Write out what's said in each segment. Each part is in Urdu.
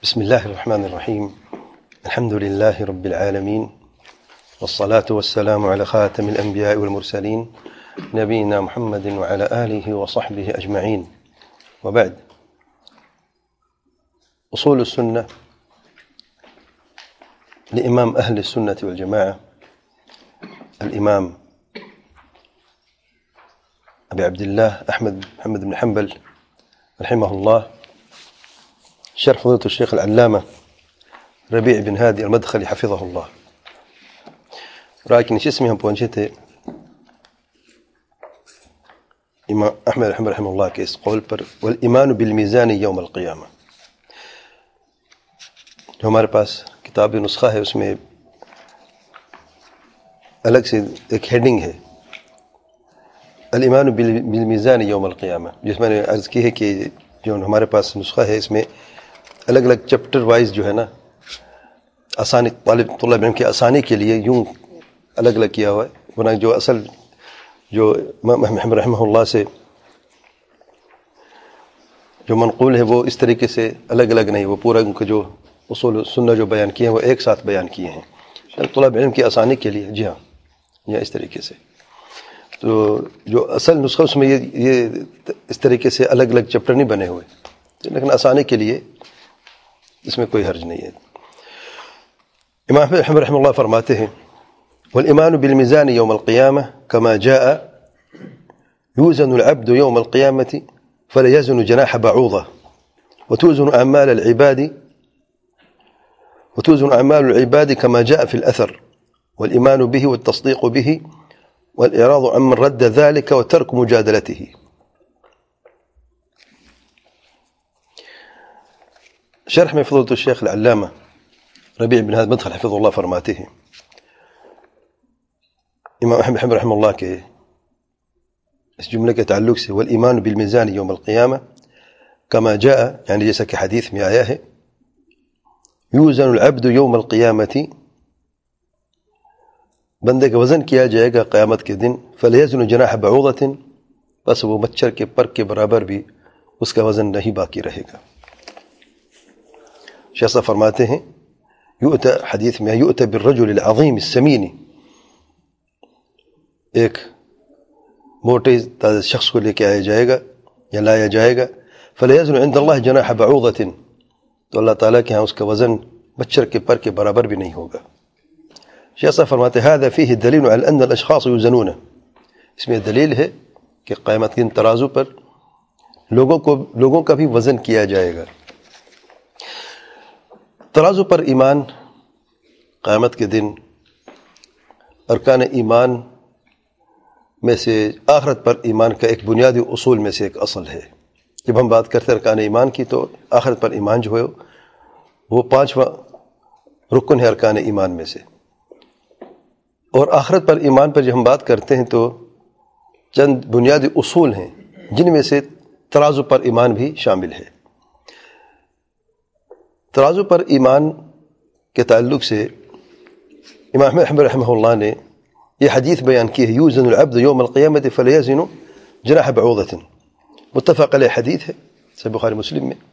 بسم الله الرحمن الرحيم. الحمد لله رب العالمين، والصلاة والسلام على خاتم الأنبياء والمرسلين نبينا محمد وعلى آله وصحبه أجمعين، وبعد. أصول السنة لإمام أهل السنة والجماعة الإمام أبي عبد الله أحمد محمد بن حنبل رحمه الله، شرح فضيلة الشيخ العلامة ربيع بن هادي المدخلي حفظه الله. راكن اسمي ہم پہنچے تھے امام احمد رحمہ اللہ کے اس قول پر، والایمان بالمیزان یوم القیامہ. جو ہمارے پاس کتاب نسخہ ہے اس میں الگ سے ایک ہیڈنگ ہے، الایمان بالمیزان یوم القیامہ، جس میں نے عرض کی ہے کہ جو ہمارے پاس نسخہ ہے اس میں الگ الگ چیپٹر وائز جو ہے نا، آسانی طلب علم کی آسانی کے لیے یوں الگ الگ کیا ہوا ہے، ورنہ جو اصل جو امام احمد رحمہ اللہ سے جو منقول ہے وہ اس طریقے سے الگ الگ نہیں، وہ پورا ان کے جو اصول سنہ جو بیان کیے ہیں وہ ایک ساتھ بیان کیے ہیں طلب علم کی آسانی کے لیے. جی ہاں، یا اس طریقے سے. تو جو اصل نسخہ اس میں یہ اس طریقے سے الگ الگ چیپٹر نہیں بنے ہوئے، لیکن آسانی کے لیے اس میں کوئی حرج نہیں ہے. امام احمد رحمہ اللہ فرماتے ہیں، والایمان بالمیزان یوم القیامہ کما جاء یوزن العبد یوم القیامة فلا يزن جناح بعوضة وتوزن أعمال العباد كما جاء في الأثر، والإيمان به والتصديق به والإعراض عمن رد ذلك وترك مجادلته. شرح میں فضیلۃ الشیخ العلامہ ربیع بن ہادی المدخلی حفظہ اللہ فرماتے ہیں، امام احمد رحمہ اللہ کے اس جملے کے تعلق سے، والایمان بالمیزان یوم القیامہ کما جاء، یعنی جیسا کہ حدیث میں آیا ہے، یوزن العبد یوم القیامۃ، بندے کا وزن کیا جائے گا قیامت کے دن، فلیزن جناح بعوضۃ، بس وہ مچھر کے پر کے برابر بھی اس کا وزن نہیں باقی رہے گا. شیخ صاحب فرماتے ہیں، یؤتی حدیث میں یؤتی بالرجل العظیم السمین، ایک موٹے تازہ شخص کو لے کے آیا جائے گا یا لایا جائے گا، فلیزن عند اللہ جناح بعوضۃ، تو اللہ تعالیٰ کے ہاں اس کا وزن مچھر کے پر کے برابر بھی نہیں ہوگا. شیخ صاحب فرماتے ہیں، هذا فيه دلیل على ان الاشخاص يوزنون، اس میں دلیل ہے کہ قیامت کے دن ترازو پر لوگوں کا بھی وزن کیا جائے گا. ترازو پر ایمان قیامت کے دن ارکان ایمان میں سے آخرت پر ایمان کا ایک بنیادی اصول میں سے ایک اصل ہے. جب ہم بات کرتے ہیں ارکان ایمان کی تو آخرت پر ایمان جو ہے وہ 5واں رکن ہے ارکان ایمان میں سے، اور آخرت پر ایمان پر جب ہم بات کرتے ہیں تو چند بنیادی اصول ہیں جن میں سے ترازو پر ایمان بھی شامل ہے. ترازو پر ایمان کے تعلق سے امام احمد رحمہ اللہ نے یہ حدیث بیان کی ہے، یوزن العبد یوم القیامۃ فلیزن جناح بعوضۃ، متفق علیہ حدیث ہے صحیح بخاری مسلم میں،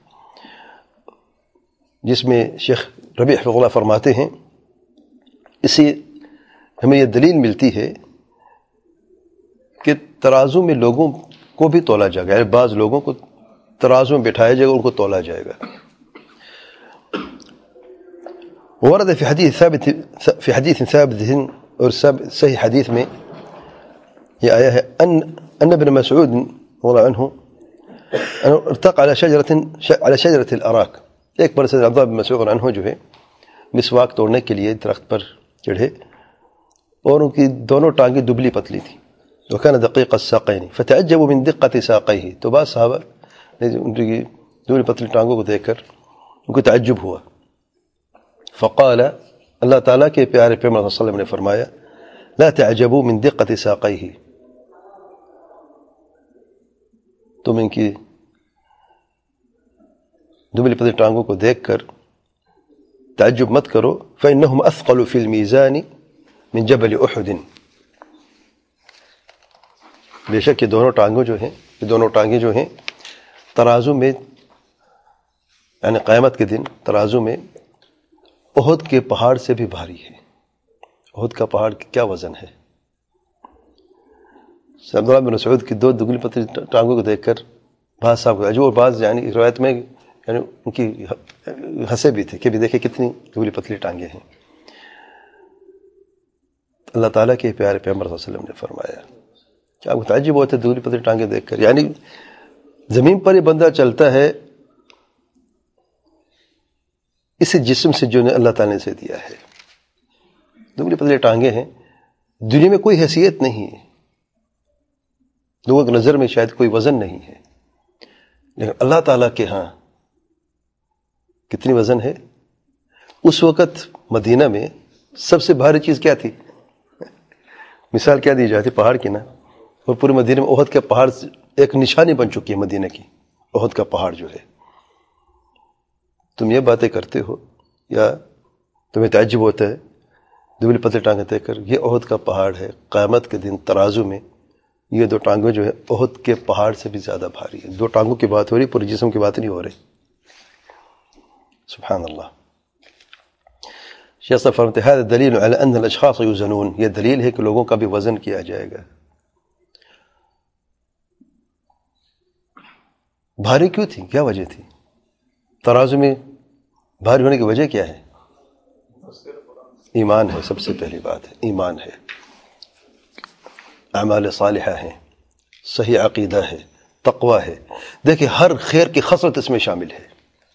جس میں شیخ ربیع حفظہ اللہ فرماتے ہیں، اس سے ہمیں یہ دلیل ملتی ہے کہ ترازو میں لوگوں کو بھی تولا جائے گا، یعنی بعض لوگوں کو ترازو میں بٹھایا جائے گا، ان کو تولا جائے گا. ورد في حديث ثابت اور صحیح حدیث میں یہ آیا ہے، ان ابن مسعود رضی اللہ عنہ ارتقى على شجرة الاراک، ایک بار سے عبداللہ بن مسعود رضی اللہ عنہ جو ہے مسواک توڑنے کے لیے درخت پر چڑھے، اور ان کی دونوں ٹانگیں دبلی پتلی تھیں، وكان دقيق الساقين فتعجبوا من دقة ساقيه، تو بعض صحابہ نے ان کی دبلی پتلی ٹانگوں کو دیکھ کر ان کو تعجب ہوا. فقال، اللہ تعالیٰ کے پیارے پیغمبر صلی اللہ علیہ وسلم نے فرمایا، لا تعجبوا من دقة ساقيه، تم ان کی دبلی پتلی ٹانگوں کو دیکھ کر تعجب مت کرو، فإنهم أثقل في الميزان من جبل احد، بے شک یہ دونوں ٹانگیں جو ہیں ترازو میں یعنی قیامت کے دن ترازو میں احد کے پہاڑ سے بھی بھاری ہے. احد کا پہاڑ کیا وزن ہے. عبداللہ بن مسعود کی 2 دگلی پتلی ٹانگوں کو دیکھ کر بعض صاحب کو جو بعض یعنی روایت میں یعنی ان کی ہنسے بھی تھے کہ بھی دیکھیں کتنی دگلی پتلی ٹانگیں ہیں. اللہ تعالیٰ کے پیارے پیغمبر صلی اللہ علیہ وسلم نے فرمایا کہ آپ کو تعجب ہوتا ہے دگلی پتلی ٹانگیں دیکھ کر. یعنی زمین پر یہ بندہ چلتا ہے اس جسم سے جو اللہ تعالیٰ نے اسے دیا ہے. دگلی پتلی ٹانگیں ہیں, دنیا میں کوئی حیثیت نہیں ہے, لوگوں کی نظر میں شاید کوئی وزن نہیں ہے, لیکن اللہ تعالیٰ کے ہاں کتنی وزن ہے. اس وقت مدینہ میں سب سے بھاری چیز کیا تھی؟ مثال کیا دی جاتی پہاڑ کی نا, اور پورے مدینہ میں احد کا پہاڑ ایک نشانی بن چکی ہے مدینہ کی. احد کا پہاڑ جو ہے, تم یہ باتیں کرتے ہو یا تمہیں تعجب ہوتا ہے دبلی پتلی ٹانگیں دیکھ کر. یہ احد کا پہاڑ ہے. قیامت کے دن ترازو میں یہ 2 ٹانگیں جو ہے احد کے پہاڑ سے بھی زیادہ بھاری ہے. 2 ٹانگوں کی بات ہو رہی, پورے جسم کی بات نہیں ہو رہی. سبحان اللہ. شیخ صاحب فرماتے ہیں هذا دلیل علی ان الاشخاص یوزنون, یہ دلیل ہے کہ لوگوں کا بھی وزن کیا جائے گا. بھاری کیوں تھی, کیا وجہ تھی؟ ترازو میں بھاری ہونے کی وجہ کیا ہے؟ ایمان ہے. سب سے پہلی بات ہے ایمان ہے, اعمال صالحہ ہیں, صحیح عقیدہ ہے, تقوی ہے. دیکھیں ہر خیر کی خصلت اس میں شامل ہے.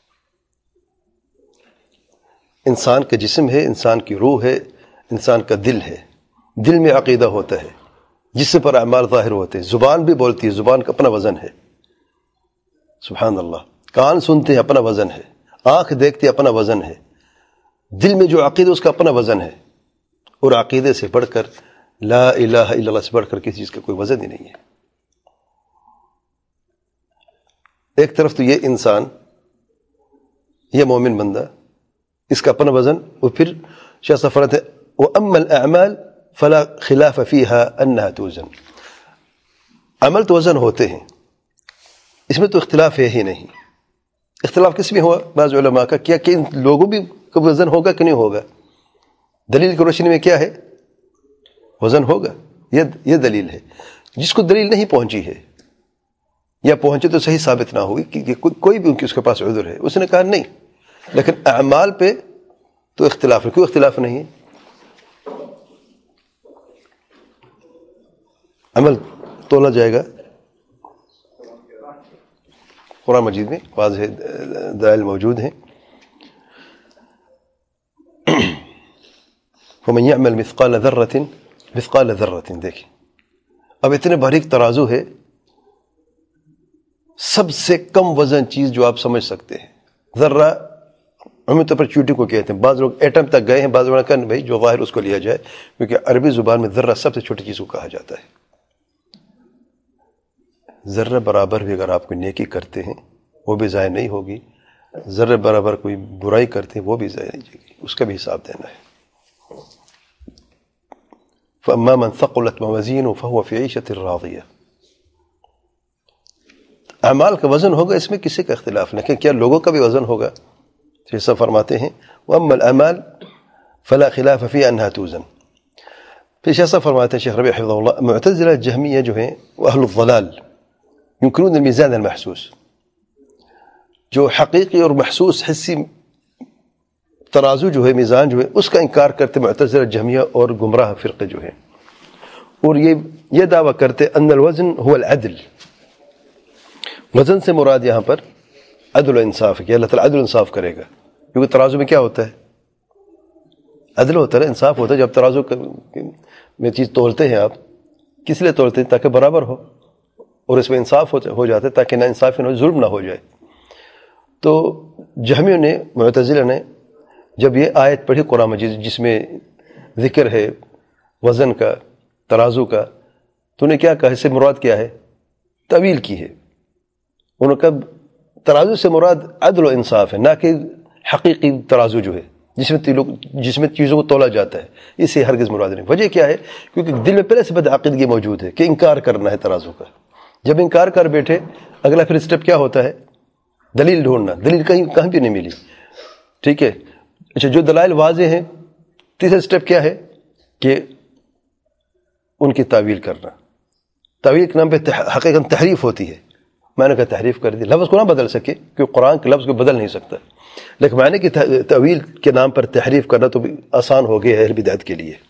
انسان کا جسم ہے, انسان کی روح ہے, انسان کا دل ہے. دل میں عقیدہ ہوتا ہے, جسم پر اعمال ظاہر ہوتے ہیں. زبان بھی بولتی ہے, زبان کا اپنا وزن ہے. سبحان اللہ. کان سنتے ہیں, اپنا وزن ہے. آنکھ دیکھتے اپنا وزن ہے. دل میں جو عقیدہ اس کا اپنا وزن ہے. اور عقیدے سے بڑھ کر, لا الہ الا اللہ سے بڑھ کر کسی چیز کا کوئی وزن ہی نہیں ہے. ایک طرف تو یہ انسان, یہ مومن بندہ, اس کا اپنا وزن. اور پھر شیخ صاحب فرماتے ہیں وَأَمَّا الْأَعْمَالِ فَلَا خِلَافَ فِيهَا أَنَّهَا تُوزَنُ. عمل تو وزن ہوتے ہیں, اس میں تو اختلاف ہے ہی نہیں. اختلاف کس میں ہوا بعض علماء کا, کیا کہ ان لوگوں بھی کا وزن ہوگا کہ نہیں ہوگا. دلیل کی روشنی میں کیا ہے؟ وزن ہوگا. یہ دلیل ہے. جس کو دلیل نہیں پہنچی ہے یا پہنچے تو صحیح ثابت نہ ہوئی کہ کوئی بھی ان کی اس کے پاس عذر ہے, اس نے کہا نہیں. لیکن اعمال پہ تو اختلاف ہے. کیوں اختلاف نہیں ہے؟ عمل تولا جائے گا. قرآن مجید میں واضح دلائل موجود ہیں. وَمَنْ يَعْمَلْ مِثْقَالَ ذَرَّةٍ. دیکھیں اب اتنے باریک ترازو ہے, سب سے کم وزن چیز جو آپ سمجھ سکتے ہیں, ذرہ عمومی طور پر چیوٹی کو کہتے ہیں. بعض لوگ ایٹم تک گئے ہیں, بعض لوگوں نے کہا بھائی جو ظاہر اس کو لیا جائے, کیونکہ عربی زبان میں ذرہ سب سے چھوٹی چیز کو کہا جاتا ہے. ذرہ برابر بھی اگر آپ کوئی نیکی کرتے ہیں وہ بھی ضائع نہیں ہوگی, ذرہ برابر کوئی برائی کرتے ہیں وہ بھی ضائع نہیں جائے گی, اس کا بھی حساب دینا ہے. فَأَمَّا مَنْ ثَقُلَتْ مَوَازِينُهُ فَهُوَ فِي عِيشَةٍ رَاضِيَةٍ. اعمال کا وزن ہوگا, اس میں کسی کا اختلاف نہیں. کیا لوگوں کا بھی وزن ہوگا؟ جیسا فرماتے ہیں وَأَمَّا الْأَعْمَالُ فَلَا خِلَافَ فِيهَا أَنَّهَا تُوزَنُ. پھر جیسا فرماتے ہیں شیخ ربیع حفظہ اللہ, معتزلہ جہمیہ جو ہیں وہ اہل الضلال ينكرون الميزان المحسوس, جو حقیقی اور محسوس حسی ترازو جو ہے, میزان جو ہے, اس کا انکار کرتے معتزلہ جہمیہ اور گمراہ فرقے جو ہیں. اور یہ دعویٰ کرتے ان الوزن هو العدل. وزن سے مراد یہاں پر عدل و انصاف ہے, کہ اللہ تعالیٰ عدل و انصاف کرے گا. کیونکہ ترازو میں کیا ہوتا ہے؟ عدل ہوتا ہے, انصاف ہوتا ہے. جب ترازو میں چیز تولتے ہیں آپ, کس لیے تولتے ہیں؟ تاکہ برابر ہو, اور اس میں انصاف ہو جاتا ہے, تاکہ نہ انصافی نہ ہو, ظلم نہ ہو جائے. تو جہمیوں نے, معتزلہ نے جب یہ آیت پڑھی قرآن مجید جس میں ذکر ہے وزن کا, ترازو کا, تو نے کیا کہا اس سے مراد کیا ہے؟ تعویل کی ہے. انہوں نے کہا ترازو سے مراد عدل و انصاف ہے, نہ کہ حقیقی ترازو جو ہے جس میں چیزوں کو تولا جاتا ہے. اسے ہرگز مراد نہیں. وجہ کیا ہے؟ کیونکہ دل میں پہلے سے بدعقیدگی موجود ہے کہ انکار کرنا ہے ترازو کا. جب انکار کر بیٹھے, اگلا پھر اسٹیپ کیا ہوتا ہے؟ دلیل ڈھونڈنا، دلیل کہیں بھی نہیں ملی، ٹھیک ہے. اچھا جو دلائل واضح ہیں، تیسرا سٹیپ کیا ہے کہ ان کی تعویل کرنا. تعویل کے نام پہ حقیقت تحریف ہوتی ہے. میں نے کہا تحریف کر دی، لفظ کو نہ بدل سکے کیونکہ قرآن کے لفظ کو بدل نہیں سکتا، لیکن معنی کی تعویل کے نام پر تحریف کرنا تو آسان ہو گیا ہے اہل بدعت کے لیے.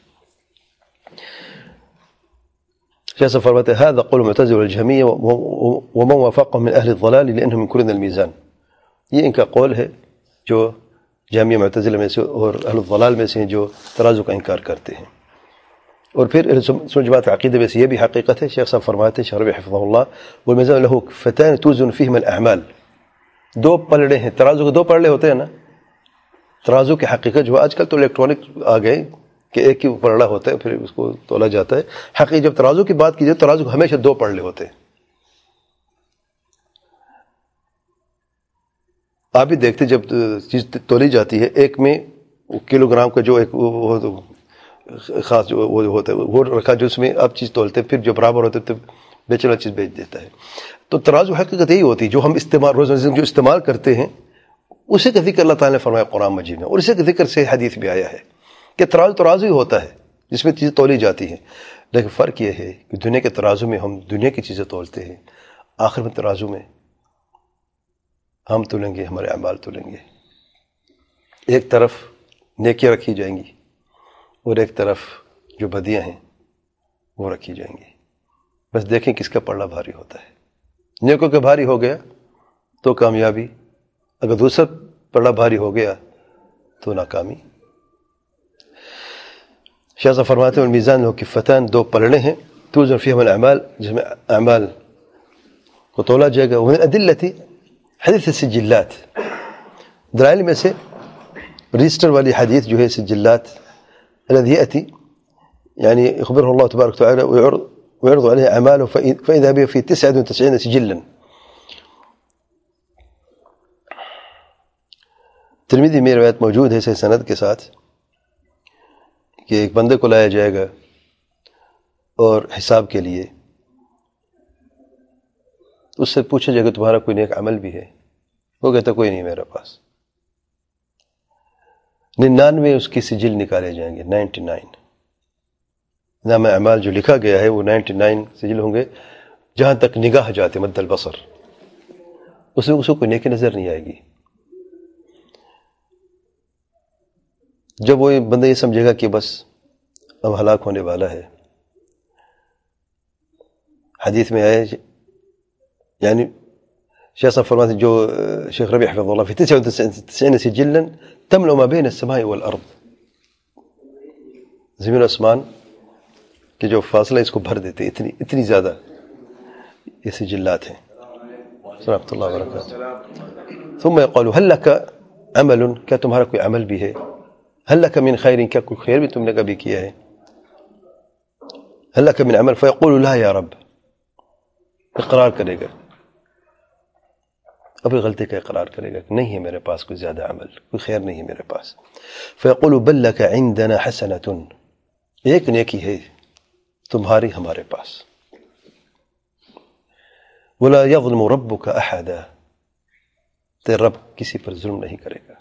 شیخ صاحب فرماتے ہیں هذا قول المعتزلة والجهمية ومن وافقهم من اهل الضلال لانهم ينكرون الميزان. یہ ان کا قول ہے جو جہمیہ معتزلہ میں سے اور اہل الضلال میں سے ہیں جو ترازو کا انکار کرتے ہیں. اور پھر اہل سنت جماعت عقیدہ میں سے یہ بھی حقیقت ہے. شیخ صاحب فرماتے ہیں شرح حفظہ اللہ والمیزان له كفتان توزن فيهما الاعمال. دو پلڑے ہیں، ترازو کے دو پلڑے ہوتے ہیں نا. ترازو کی حقیقت جو آج کل تو الیکٹرانک آ گئے کہ ایک ہی پلڑا ہوتا ہے پھر اس کو تولا جاتا ہے. حقیقت جب ترازو کی بات کی جائے ترازو ہمیشہ دو پلڑے ہوتے ہیں. آپ بھی دیکھتے جب چیز تولی جاتی ہے ایک میں کلو گرام کا جو ایک خاص جو وہ ہوتا ہے وہ رکھا جو اس میں آپ چیز تولتے ہیں، پھر جو برابر ہوتے تو بیچنے والا چیز بیچ دیتا ہے. تو ترازو حقیقت یہی ہوتی ہے جو ہم استعمال روزانہ جو استعمال کرتے ہیں اسی کا ذکر اللہ تعالیٰ نے فرمایا قرآن مجید میں، اور اسی کے ذکر سے حدیث بھی آیا ہے کہ ترازو ہی ہوتا ہے جس میں چیزیں تولی جاتی ہیں. لیکن فرق یہ ہے کہ دنیا کے ترازو میں ہم دنیا کی چیزیں تولتے ہیں، آخر میں ترازو میں ہم تولیں گے، ہمارے اعمال تولیں گے. ایک طرف نیکیاں رکھی جائیں گی اور ایک طرف جو بدیاں ہیں وہ رکھی جائیں گی. بس دیکھیں کس کا پلڑا بھاری ہوتا ہے. نیکوں کا بھاری ہو گیا تو کامیابی، اگر دوسرا پلڑا بھاری ہو گیا تو ناکامی. شاہ صاحب فرماتے ہیں المیزان له كفتان، دو پلڑے ہیں، توزن فيهما الاعمال، جس میں اعمال کو تولا جائے گا. ومن ادلتی حدیث السجلات، دلائل میں سے رجسٹر والی حدیث جو ہے سجلات الذي يأتي يعني يخبره الله تبارك وتعالى ويعرض عليه أعماله فإذا به في 99 سجلا. ترمذی میں روایت موجود ہے صحیح سند کے ساتھ کہ ایک بندے کو لایا جائے گا اور حساب کے لیے اس سے پوچھا جائے گا تمہارا کوئی نیک عمل بھی ہے؟ وہ کہتا کوئی نہیں میرے پاس. 99 اس کی سجل نکالے جائیں گے. 99 نام اعمال جو لکھا گیا ہے وہ 99 سجل ہوں گے جہاں تک نگاہ جاتے مد البصر. اس میں اس کو کوئی نیکی نظر نہیں آئے گی. جب وہ بندہ یہ سمجھے گا کہ بس اب ہلاک ہونے والا ہے، حدیث میں آئے یعنی شیخ صاحب فرماتے ہیں جو شیخ ربیع حفظ اللہ فی 99 سجلا تملأ ما بین السماء والارض، زمین و آسمان کہ جو فاصلہ اس کو بھر دیتے، اتنی زیادہ یہ سجلات ہیں. رحمۃ اللہ وبرکاتہ. ثم يقال هل لك عمل، کیا تمہارا کوئی عمل بھی ہے؟ هل لك من خیر، کیا کوئی خیر بھی تم نے کبھی کیا ہے؟ هل لك من عمل فيقول لا یا رب، اقرار کرے گا، اپنی غلطی کا اقرار کرے گا کہ نہیں ہے میرے پاس کوئی زیادہ عمل، کوئی خیر نہیں ہے میرے پاس. فيقول بل لك عندنا حسنة، ایک نیکی ہے تمہاری ہمارے پاس. ولا يظلم ربك احدا، تیرا رب کسی پر ظلم نہیں کرے گا،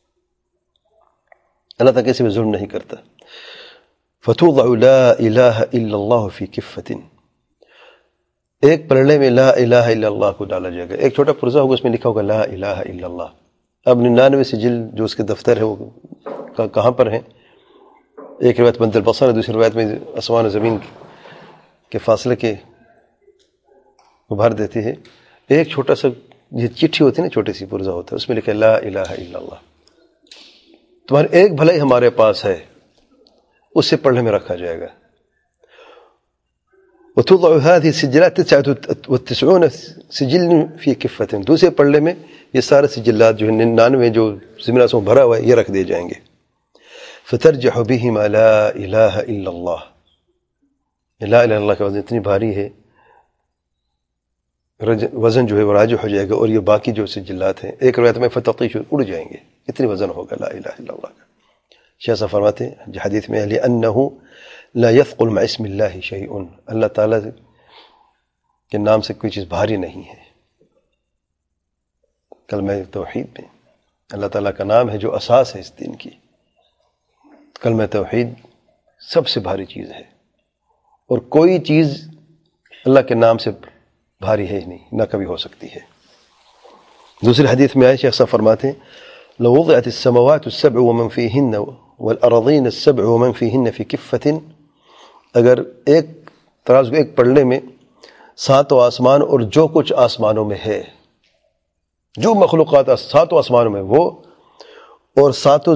اللہ تعالیٰ کسی پر ظلم نہیں کرتا. فتوضع لا الہ الا اللہ فی کفۃ، ایک پلڑے میں لا الہ الا اللہ کو ڈالا جائے گا. ایک چھوٹا پرزہ ہوگا اس میں لکھا ہوگا لا الہ الا اللہ. اب 99 سجل جو اس کے دفتر ہے وہ کہاں پر ہیں؟ ایک روایت مد البصر ہے، دوسری روایت میں آسمان و زمین کے فاصلے کے ابھار دیتی ہے. ایک چھوٹا سا یہ چٹھی ہوتی ہے نا، چھوٹی سی پرزہ ہوتا ہے، اس میں لکھا لا الہ الا اللہ. تمہاری ایک بھلائی ہمارے پاس ہے، اس سے پڑھنے میں رکھا جائے گا. وتوضع هذه السجلات 99 سجل في كفة، دوسرے پلڑے میں یہ سارے سجلات جو 99 جو زمین آسمان بھرا ہوا ہے یہ رکھ دیے جائیں گے. فترجح بهما لا الہ الا اللہ، لا الہ الا اللہ کا وزن اتنی بھاری ہے، وزن جو ہے وہ راجح ہو جائے گا، اور یہ باقی جو سجلات ہیں ایک روایت میں فتطیش اڑ جائیں گے، اتنی وزن ہوگا لا الہ الا اللہ کا. شیخ صاحب فرماتے ہیں جو حدیث میں لأنه لا يثقل مع اسم اللہ شیء، اللہ تعالیٰ کے نام سے کوئی چیز بھاری نہیں ہے. کلمہ توحید میں اللہ تعالیٰ کا نام ہے جو اساس ہے اس دین کی. کلمہ توحید سب سے بھاری چیز ہے، اور کوئی چیز اللہ کے نام سے بھاری ہے ہی نہیں، نہ کبھی ہو سکتی ہے. دوسری حدیث میں آئے شیخ صاحب فرماتے ہیں لو وضعت السماوات السبع ومن فيهن والارضين السبع ومن فيهن في كفة، اگر ایک ترازو ایک پلڑے میں ساتوں آسمان اور جو کچھ آسمانوں میں ہے، جو مخلوقات ساتوں آسمانوں میں وہ، اور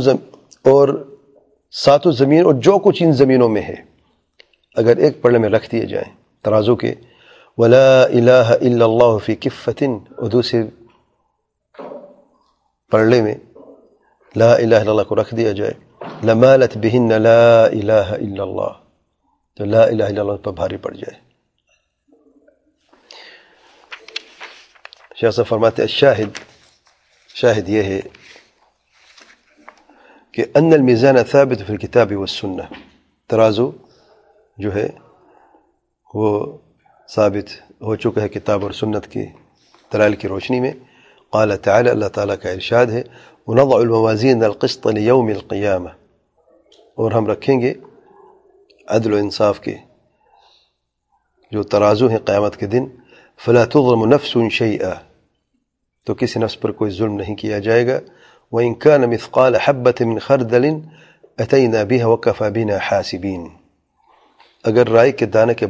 ساتوں زمین اور جو کچھ ان زمینوں میں ہے، اگر ایک پلڑے میں رکھ دیے جائیں ترازو کے، ولا الہ الا اللہ فی کفۃ، اور دوسرے پلڑے میں لا الہ الا اللہ کو رکھ دیا جائے، لمالت بہن لا الہ الا اللہ، تو لا الہ الا اللہ پر بھاری پڑ جائے. شاہ صاحب فرماتے شاہد یہ ہے کہ ان المیزان ثابت فی الکتاب والسنہ، ترازو جو ہے وہ ثابت ہو چکا ہے کتاب اور سنت کی دلائل کی روشنی میں. قال تعالی، اللہ تعالیٰ کا ارشاد ہے وَنَضَعُ الْمَوَازِينَ الْقِسْطَ لِيَوْمِ الْقِيَامَةِ، اور ہم رکھیں گے عدل و انصاف کے جو ترازو ہیں قیامت کے دن. فَلَا تُظْلَمُ نَفْسٌ شَيْئًا، تو کسی نفس پر کوئی ظلم نہیں کیا جائے گا. وَإِن كَانَ مِثْقَالَ حَبَّةٍ مِّنْ خَرْدَلٍ أَتَيْنَا بِهَا وَكَفَى بِنَا حَاسِبِينَ، اگر رائے کے دانے کے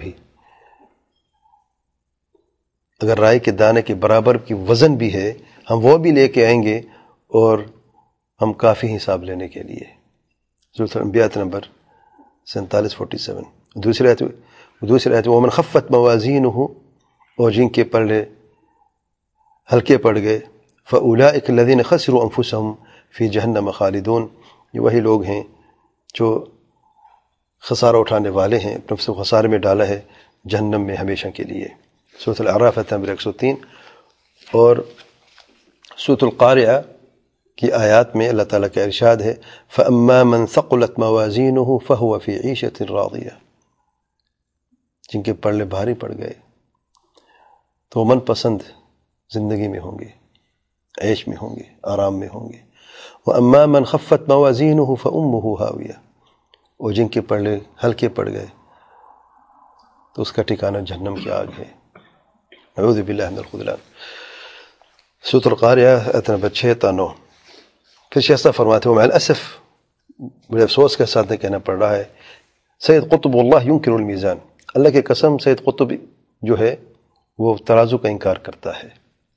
برابر کی وزن بھی ہے، ہم وہ بھی لے کے آئیں گے، اور ہم کافی حساب لینے کے لیے. سورۃ الانبیاء نمبر 47. دوسری آیت وَمَنْ خَفَّتْ مَوَازِينُهُ، اور جن کے پلڑے ہلکے پڑ گئے، فَأُولَئِكَ الَّذِينَ خَسِرُوا أَنفُسَهُمْ فِي جَهَنَّمَ خَالِدُونَ، یہ وہی لوگ ہیں جو خسارہ اٹھانے والے ہیں، اپنے نفس کو خسارے میں ڈالا ہے جہنم میں ہمیشہ کے لیے. سورۃ الاعراف نمبر 103. اور سورۃ القارعہ کی آیات میں اللہ تعالیٰ کا ارشاد ہے فَأَمَّا مَنْ ثَقُلَتْ مَوَازِينُهُ فَهُوَ فِي عِيشَةٍ رَاضِيَةٍ، جن کے پلڑے بھاری پڑ گئے تو من پسند زندگی میں ہوں گے، عیش میں ہوں گے، آرام میں ہوں گے. وَأَمَّا مَنْ خَفَّتْ مَوَازِينُهُ فَأُمُّهُ هَاوِيَةٌ، اور جن کے پلڑے ہلکے پڑ گئے تو اس کا ٹھکانہ جہنم کی آگ ہے. نعوذ باللہ من الخذلان. سورۃ القارعہ آیت نمبر 6 تا 9. پھر شیخ صاحب فرماتے ہیں ومع الاسف، بڑے افسوس کے ساتھ کہنا پڑ رہا ہے، سید قطب اللہ ينکر المیزان، اللہ کی قسم سید قطب جو ہے وہ ترازو کا انکار کرتا ہے.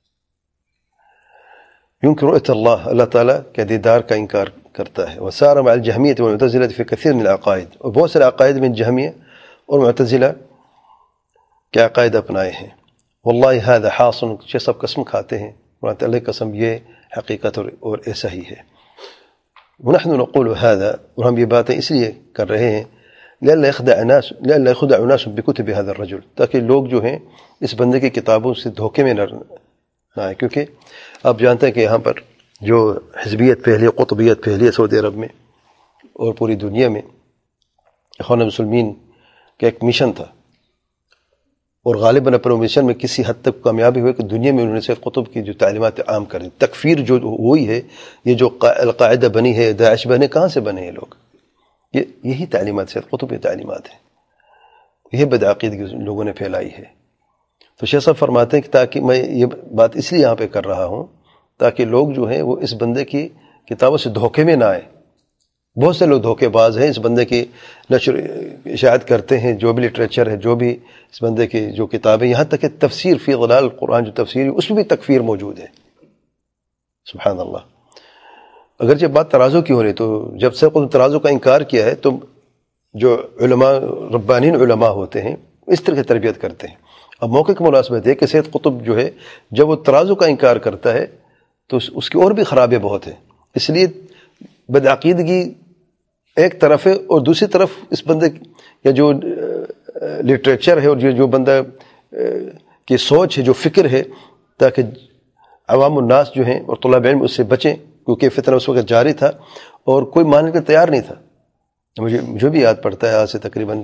ينکر رؤیت اللہ، اللہ تعالیٰ کے دیدار کا انکار کرتا ہے. وسار مع الجہمیۃ والمعتزلہ فی کثیر من العقائد، اور بہت سارے عقائد میں جہمیہ اور معتزلہ کے عقائد اپنائے ہیں. واللہ هذا حاصل، شیخ صاحب قسم کھاتے ہیں، اللہ کی قسم یہ حقیقت اور ایسا ہی ہے. ونحن نقول هذا، اور ہم یہ باتیں اس لیے کر رہے ہیں لئلا يخدع ناس بكتب هذا الرجل، تاکہ لوگ جو ہیں اس بندے کی کتابوں سے دھوکے میں نہ آئے. کیونکہ آپ جانتے ہیں کہ یہاں پر جو حزبیت پھیلی، قطبیت پھیلی ہے سعودی عرب میں اور پوری دنیا میں، اخوان المسلمین کا ایک مشن تھا، اور غالباً اپنے مشن میں کسی حد تک کامیابی ہوئی کہ دنیا میں انہوں نے سید قطب کی جو تعلیمات عام کر دی. تکفیر جو ہوئی ہے، یہ جو القاعدہ بنی ہے، داعش بنے، کہاں سے بنے ہیں لوگ؟ یہی تعلیمات سید قطب کی تعلیمات ہیں، یہ بدعقیدگی لوگوں نے پھیلائی ہے. تو شیخ صاحب فرماتے ہیں کہ تاکہ میں یہ بات اس لیے یہاں پہ کر رہا ہوں تاکہ لوگ جو ہیں وہ اس بندے کی کتابوں سے دھوکے میں نہ آئیں. بہت سے لوگ دھوکے باز ہیں، اس بندے کی نشر اشاعت کرتے ہیں، جو بھی لٹریچر ہے، جو بھی اس بندے کی جو کتابیں، یہاں تک کہ تفسیر فی ظلال القرآن جو تفسیر ہے اس میں بھی تکفیر موجود ہے. سبحان اللہ. اگرچہ بات ترازو کی ہو رہی، تو جب سے خود ترازو کا انکار کیا ہے تو جو علماء ربانین علماء ہوتے ہیں اس طرح کی تربیت کرتے ہیں. اب موقع کی مناسبت ہے کہ سید قطب جو ہے جب وہ ترازو کا انکار کرتا ہے تو اس کی اور بھی خرابیاں بہت ہیں. اس لیے بدعقیدگی ایک طرف ہے، اور دوسری طرف اس بندے یا جو لٹریچر ہے اور جو بندہ کی سوچ ہے، جو فکر ہے، تاکہ عوام الناس جو ہیں اور طلاب علم اس سے بچیں، کیونکہ فتنہ اس وقت جاری تھا اور کوئی ماننے کے تیار نہیں تھا. مجھے بھی یاد پڑتا ہے، آج سے تقریباً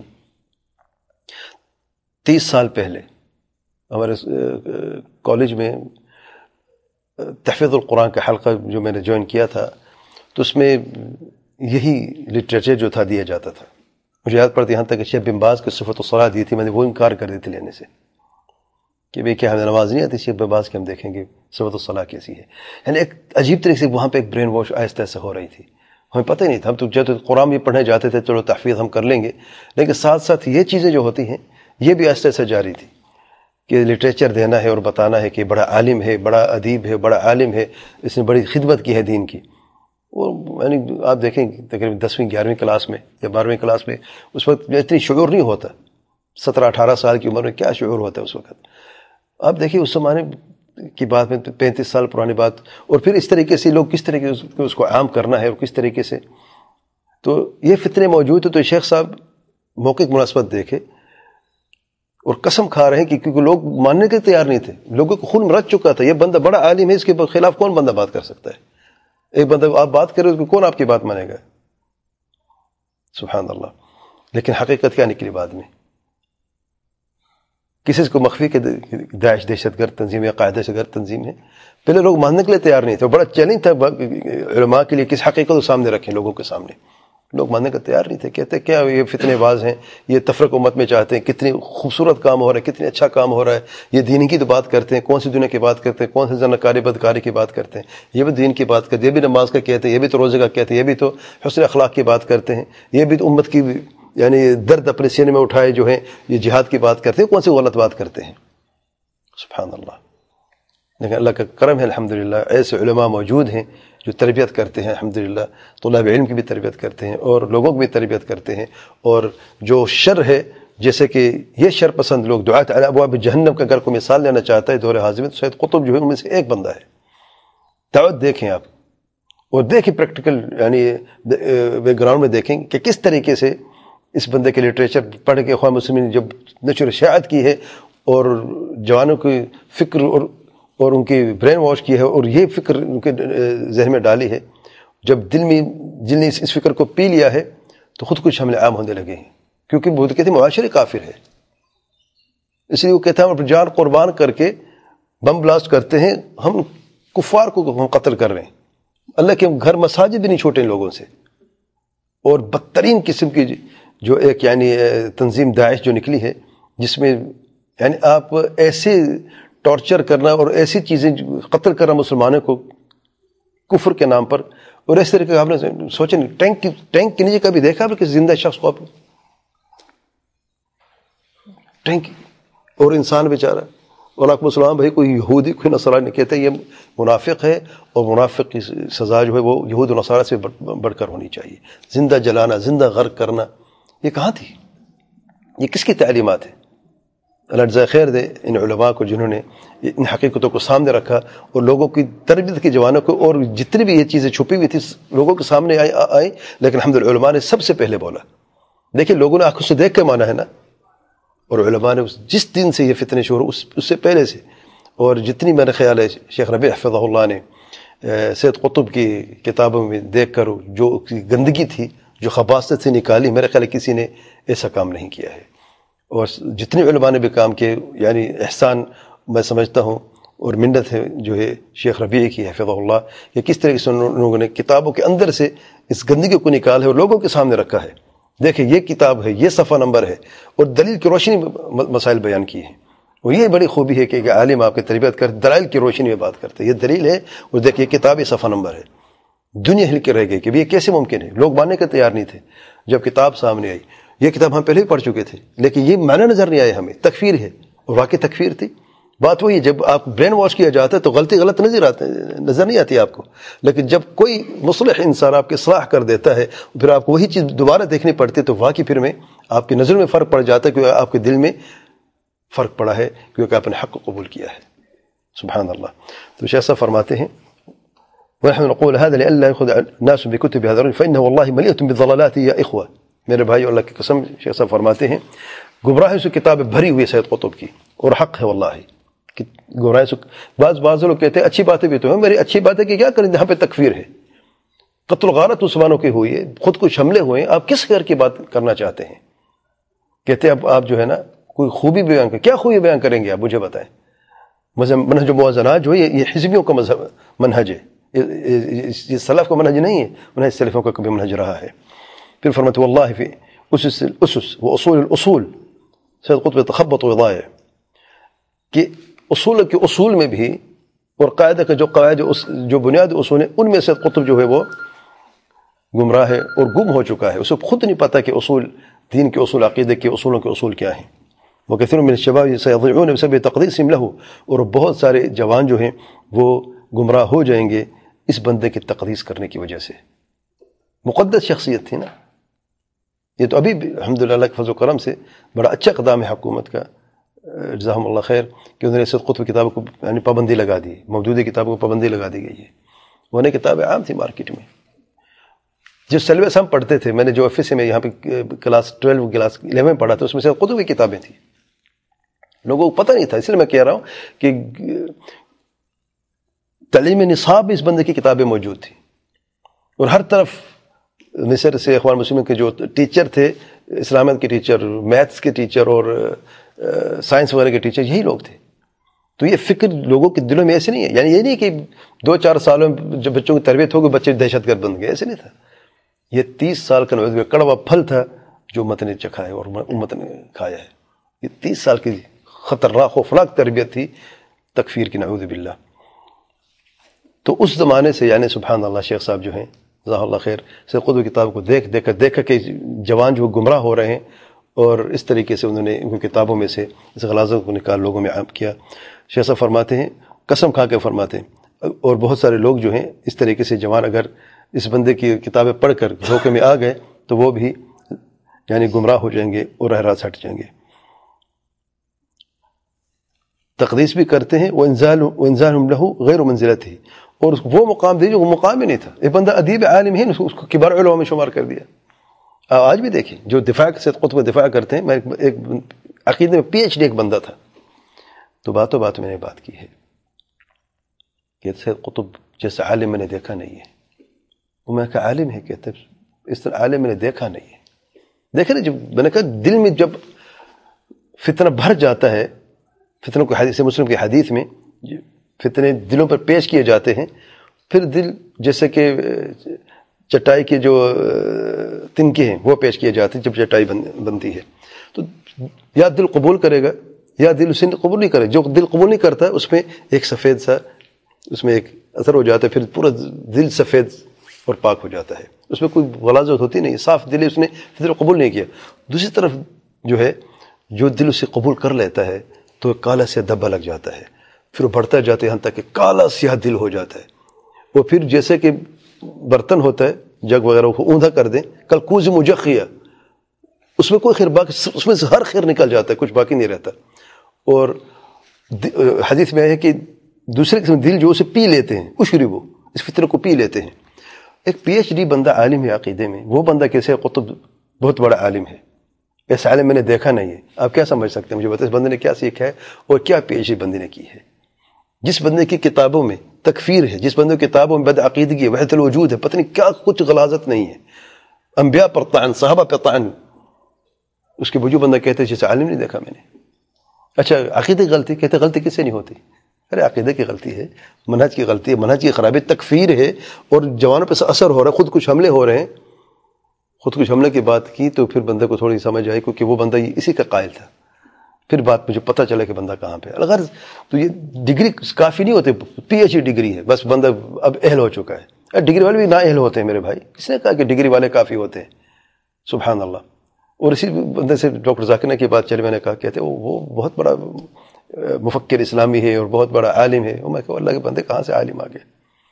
30 سال پہلے ہمارے کالج میں تحفیظ القرآن کا حلقہ جو میں نے جوائن کیا تھا تو اس میں یہی لٹریچر جو تھا دیا جاتا تھا. مجھے یاد پڑتی یہاں تک کہ شیخ بن باز کی صفت الصلاۃ دی تھی، میں نے وہ انکار کر دی تھی لینے سے کہ بھئی کیا ہمیں نماز نہیں آتی شیخ بن باز کی، ہم دیکھیں گے صفت الصلاۃ کیسی ہے. یعنی ایک عجیب طریقے سے وہاں پہ ایک برین واش آہستہ آہستہ ہو رہی تھی. ہمیں پتہ ہی نہیں تھا، ہم تو جب قرآن بھی پڑھنے جاتے تھے چلو تحفیظ ہم کر لیں گے، لیکن ساتھ ساتھ یہ چیزیں جو ہوتی ہیں یہ بھی آہستہ آہستہ جاری تھی کہ لٹریچر دینا ہے اور بتانا ہے کہ بڑا عالم ہے، بڑا ادیب ہے، بڑا عالم ہے، اس نے بڑی خدمت کی ہے دین کی. اور یعنی آپ دیکھیں تقریباً 10ویں 11ویں کلاس میں یا 12ویں کلاس میں اس وقت اتنی شعور نہیں ہوتا. 17-18 سال کی عمر میں کیا شعور ہوتا ہے اس وقت. آپ دیکھیے اس زمانے کی بات میں 35 سال پرانی بات، اور پھر اس طریقے سے لوگ کس طریقے سے اس کو عام کرنا ہے اور کس طریقے سے. تو یہ فتنے موجود ہیں. تو شیخ صاحب موقع کی مناسبت دیکھے اور قسم کھا رہے ہیں کہ کیونکہ لوگ ماننے کے تیار نہیں تھے، لوگوں کو خون رچ چکا تھا. یہ بندہ بڑا عالم ہے، اس کے خلاف کون بندہ بات کر سکتا ہے؟ ایک بندہ آپ بات کرے اس کو کون آپ کی بات مانے گا؟ سبحان اللہ. لیکن حقیقت کیا نکلی بعد میں؟ کسی کو مخفی کہ داعش دہشت گرد تنظیم یا قاعدہ دہشت گرد تنظیم ہے. پہلے لوگ ماننے کے لیے تیار نہیں تھے. بڑا چیلنج تھا علماء کے لیے کس حقیقت کو سامنے رکھیں لوگوں کے سامنے. لوگ ماننے کا تیار نہیں تھے. کہتے کیا یہ فتنے باز ہیں، یہ تفرق امت میں چاہتے ہیں. کتنی خوبصورت کام ہو رہا ہے، کتنی اچھا کام ہو رہا ہے. یہ دین کی تو بات کرتے ہیں، کون سی دنیا کی بات کرتے ہیں، کون سے زناکاری بدکاری کی بات کرتے ہیں. یہ بھی دین کی بات کرتے ہیں، یہ بھی نماز کا کہتے ہیں، یہ بھی تو روزے کا کہتے ہیں، یہ بھی تو حسن اخلاق کی بات کرتے ہیں، یہ بھی تو امت کی یعنی درد اپنے سینے میں اٹھائے جو ہیں یہ جہاد کی بات کرتے ہیں. کون سی غلط بات کرتے ہیں؟ سبحان اللہ. لیکن اللہ کا کرم ہے الحمدللہ، ایسے علماء موجود ہیں جو تربیت کرتے ہیں الحمدللہ. طلاب علم کی بھی تربیت کرتے ہیں اور لوگوں کی بھی تربیت کرتے ہیں. اور جو شر ہے، جیسے کہ یہ شر پسند لوگ دعات علی ابواب جہنم کا اگر کوئی مثال لینا چاہتا ہے دور حاضر میں تو سید قطب جو ہے ان میں سے ایک بندہ ہے. دعوت دیکھیں آپ اور دیکھیں پریکٹیکل یعنی بیک گراؤنڈ میں دیکھیں کہ کس طریقے سے اس بندے کے لٹریچر پڑھ کے اخوان مسلمین جب نشر و اشاعت کی ہے اور جوانوں کی فکر اور ان کی برین واش کی ہے اور یہ فکر ان کے ذہن میں ڈالی ہے. جب دل نے اس فکر کو پی لیا ہے تو خود کچھ حملے عام ہونے لگے ہیں. کیونکہ وہ کہتے ہیں معاشرے کافر ہے، اس لیے وہ کہتے ہیں ہم اپنی جان قربان کر کے بم بلاسٹ کرتے ہیں، ہم کفار کو ہم قتل کر رہے ہیں. اللہ کے گھر مساجد بھی نہیں چھوٹے ان لوگوں سے. اور بدترین قسم کی جو ایک یعنی تنظیم داعش جو نکلی ہے، جس میں یعنی آپ ایسے ٹارچر کرنا اور ایسی چیزیں قتل کرنا مسلمانوں کو کفر کے نام پر. اور اس طریقے کا آپ نے سوچا نہیں، ٹینک کے نیچے کبھی دیکھا آپ کسی زندہ شخص کو؟ آپ ٹینک اور انسان بیچارہ. اور آپ مسلمان بھائی کوئی یہودی کوئی نصرانی کہتے ہیں یہ منافق ہے، اور منافق کی سزا جو ہے وہ یہود و نصارہ سے بڑھ کر ہونی چاہیے. زندہ جلانا، زندہ غرق کرنا، یہ کہاں تھی؟ یہ کس کی تعلیمات ہیں؟ اللہ جزائے خیر دے ان علماء کو جنہوں نے ان حقیقتوں کو سامنے رکھا اور لوگوں کی تربیت کے جوانوں کو. اور جتنی بھی یہ چیزیں چھپی ہوئی تھی لوگوں کے سامنے آئی، لیکن الحمدللہ علماء نے سب سے پہلے بولا. دیکھیں لوگوں نے آنکھوں سے دیکھ کے مانا ہے نا، اور علماء نے جس دن سے یہ فتنے شروع اس سے پہلے سے. اور جتنی میرا خیال ہے شیخ ربیع حفظہ اللہ نے سید قطب کی کتابوں میں دیکھ کر جو گندگی تھی، جو خباثت سے نکالی، میرے خیال ہے کسی نے ایسا کام نہیں کیا ہے. اور جتنے علماء نے بھی کام کیے یعنی احسان میں سمجھتا ہوں اور منت ہے جو ہے شیخ ربیع کی حفظہ اللہ، کہ کس طرح سے ان لوگوں نے کتابوں کے اندر سے اس گندگی کو نکالا ہے اور لوگوں کے سامنے رکھا ہے. دیکھیں یہ کتاب ہے، یہ صفحہ نمبر ہے، اور دلیل کی روشنی میں مسائل بیان کیے ہیں. اور یہ بڑی خوبی ہے کہ عالم آپ کی تربیت کرتے دلائل کی روشنی میں بات کرتے. یہ دلیل ہے اور دیکھیں یہ کتاب یہ صفحہ نمبر ہے. دنیا ہل کے رہ گئی کہ یہ کیسے ممکن ہے. لوگ ماننے کے تیار نہیں تھے. جب کتاب سامنے آئی، یہ کتاب ہم پہلے ہی پڑھ چکے تھے لیکن یہ معنی نظر نہیں آئے ہمیں. تکفیر ہے، اور واقعی تکفیر تھی. بات وہی ہے جب آپ برین واش کیا جاتا ہے تو غلطی غلط نظر نہیں آتی آپ کو، لیکن جب کوئی مصلح انسان آپ کی اصلاح کر دیتا ہے پھر آپ کو وہی چیز دوبارہ دیکھنی پڑتی ہے تو واقعی پھر میں آپ کی نظر میں فرق پڑ جاتا ہے، کیونکہ آپ کے دل میں فرق پڑا ہے کیونکہ آپ نے حق کو قبول کیا ہے. سبحان اللہ. تو شیخ صاحب فرماتے ہیں ونحن نقول هذا لئلا يأخذ الناس بكتب هذا الرجل فإنه والله مليئة بالضلالات يا إخوة. میرے بھائی اللہ کی قسم شیخ صاحب فرماتے ہیں گمراہی سے کتابیں بھری ہوئی سید قطب کی، اور حق ہے واللہ کہ گمراہی سے بعض لوگ کہتے ہیں اچھی باتیں بھی تو ہیں، میری اچھی باتیں کہ کیا کریں یہاں پہ تکفیر ہے، قتل و غارت مسلمانوں کی ہوئی ہے، خود کچھ حملے ہوئے ہیں، آپ کس خیر کی بات کرنا چاہتے ہیں؟ کہتے ہیں اب آپ جو ہے نا کوئی خوبی بیان کریں. کیا خوبی بیان کریں گے آپ مجھے بتائیں؟ مثلا منہج موازنات جو ہے یہ حزبیوں کا مذہب منہج ہے، یہ سلف کا منہج نہیں ہے، منہج سلفوں کا کبھی منہج رہا ہے. پھر فرماتے واللہ فی اسس الاسس واصول الاصول، سید قطب تخبط وضائع، کہ اصول کے اصول میں بھی اور قاعدہ کا جو قواعد جو بنیادی اصول ہیں ان میں سید قطب جو ہے وہ گمراہ ہے اور گم ہو چکا ہے. اسے خود نہیں پتہ کہ اصول دین کے اصول، عقیدے کے اصولوں کے اصول کیا ہیں. وکثیر من الشباب سيضيعون بسبب تقديسهم له، اور بہت سارے جوان جو ہیں وہ گمراہ ہو جائیں گے اس بندے کی تقدیس کرنے کی وجہ سے. مقدس شخصیت تھی نا. یہ تو ابھی بھی الحمدللہ اللہ کے فضل و کرم سے بڑا اچھا اقدام ہے حکومت کا، جزاہم اللہ خیر، کہ انہوں نے سید قطب کتابوں کو یعنی پابندی لگا دی، موجودہ کتابوں کو پابندی لگا دی گئی ہے. وہ نئی کتابیں عام تھی مارکیٹ میں. جس سلیبس ہم پڑھتے تھے، میں نے جو آفس میں یہاں پہ کلاس 12 کلاس 11 پڑھا تھا، اس میں سید قطب کی کتابیں تھیں. لوگوں کو پتہ نہیں تھا، اس لیے میں کہہ رہا ہوں کہ تعلیم نصاب اس بندے کی کتابیں موجود تھیں. اور ہر طرف مصر سے اخوان مسلمین کے جو ٹیچر تھے، اسلامیات کے ٹیچر، میتھس کے ٹیچر اور سائنس وغیرہ کے ٹیچر یہی لوگ تھے. تو یہ فکر لوگوں کے دلوں میں ایسے نہیں ہے، یعنی یہ نہیں کہ 2-4 سالوں میں جب بچوں کی تربیت ہو گئی بچے دہشت گرد بن گئے، ایسے نہیں تھا. یہ 30 سال کا نوجوان کڑوا پھل تھا جو امت نے چکھا ہے اور امت نے کھایا ہے. یہ 30 سال کی خطرناک خوفناک تربیت تھی تکفیر کی، نعوذ باللہ. تو اس زمانے سے یعنی سبحان اللہ شیخ صاحب جو ہیں جزاہ اللہ خیر، سید قطب کتاب کو دیکھا کہ جوان جو گمراہ ہو رہے ہیں، اور اس طریقے سے انہوں نے ان کی کتابوں میں سے اس غلاظت کو نکال لوگوں میں عام کیا. شیخ صاحب فرماتے ہیں، قسم کھا کے فرماتے ہیں، اور بہت سارے لوگ جو ہیں اس طریقے سے جوان اگر اس بندے کی کتابیں پڑھ کر دھوکے میں آ گئے تو وہ بھی یعنی گمراہ ہو جائیں گے اور راہ راست ہٹ جائیں گے. تقدیس بھی کرتے ہیں وانزالهم له غیر منزلته، اور وہ مقام دے جو وہ مقام ہی نہیں تھا. ایک بندہ ادیب عالم ہے، اس کو کبار علماء میں شمار کر دیا. آج بھی دیکھیں جو دفاع سید قطب کا دفاع کرتے ہیں، میں ایک عقیدے میں PhD ایک بندہ تھا، تو باتوں بات میں نے بات کی ہے کہ سید قطب جیسا عالم میں نے دیکھا نہیں ہے. وہ میں کہا عالم ہے، کہتے اس طرح عالم میں نے دیکھا نہیں ہے. دیکھیں نا، جب میں نے کہا دل میں جب فتنہ بھر جاتا ہے، فتنوں کو حدیث مسلم کی حدیث میں فتنے دلوں پر پیش کیے جاتے ہیں، پھر دل جیسے کہ چٹائی کے جو تنکے ہیں وہ پیش کیے جاتے ہیں جب چٹائی بنتی ہے. تو یا دل قبول کرے گا یا دل اسے قبول نہیں کرے. جو دل قبول نہیں کرتا ہے اس میں ایک سفید سا اس میں ایک اثر ہو جاتا ہے، پھر پورا دل سفید اور پاک ہو جاتا ہے، اس میں کوئی غلاظت ہوتی نہیں، صاف دل اس نے دل قبول نہیں کیا. دوسری طرف جو ہے جو دل اسے قبول کر لیتا ہے تو کالا سیاہ دھبا لگ جاتا ہے، پھر وہ بڑھتا جاتا ہے یہاں تک کہ کالا سیاہ دل ہو جاتا ہے. وہ پھر جیسے کہ برتن ہوتا ہے جگ وغیرہ کو اوندا کر دیں، کلکوز مجخیہ، اس میں کوئی خیر باقی، اس میں سے ہر خیر نکل جاتا ہے، کچھ باقی نہیں رہتا. اور حدیث میں ہے کہ دوسرے قسم دل جو اسے پی لیتے ہیں، اشربو، اس فطرے کو پی لیتے ہیں. ایک PhD بندہ عالم ہے عقیدے میں، وہ بندہ کیسے قطب بہت بڑا عالم ہے، ایسا عالم میں نے دیکھا نہیں ہے. آپ کیا سمجھ سکتے ہیں؟ مجھے بتائیں اس بندے نے کیا سیکھا ہے اور کیا PhD بندے نے کی ہے. جس بندے کی کتابوں میں تکفیر ہے، جس بندے کی کتابوں میں بد عقیدگی ہے، وحدت الوجود ہے، پتہ نہیں کیا کچھ غلاظت نہیں ہے، انبیاء پر طعن، صحابہ پر طعن، اس کے وجود بندہ کہتے ہیں جیسے عالم نہیں دیکھا میں نے. اچھا عقیدے کی غلطی، کہتے غلطی کس سے نہیں ہوتی؟ ارے عقیدے کی غلطی ہے، منہج کی غلطی ہے، منہج کی خرابی، تکفیر ہے، اور جوانوں پہ اثر ہو رہا ہے، خود کچھ حملے ہو رہے ہیں. خود کچھ حملے کی بات کی تو پھر بندے کو تھوڑی سمجھ آئی، کیونکہ وہ بندہ اسی کا قائل تھا. پھر بات مجھے پتہ چلا کہ بندہ کہاں پہ. الغرض تو یہ ڈگری کافی نہیں ہوتے، PhD ڈگری ہے بس بندہ اب اہل ہو چکا ہے. ڈگری والے بھی نا اہل ہوتے ہیں میرے بھائی، کس نے کہا کہ ڈگری والے کافی ہوتے ہیں؟ سبحان اللہ. اور اسی بندے سے ڈاکٹر ذاکر نائک کی بات چلی، میں نے کہا کہتے وہ بہت بڑا مفکر اسلامی ہے اور بہت بڑا عالم ہے. میں کہا اللہ کے بندے کہاں سے عالم آ گئے؟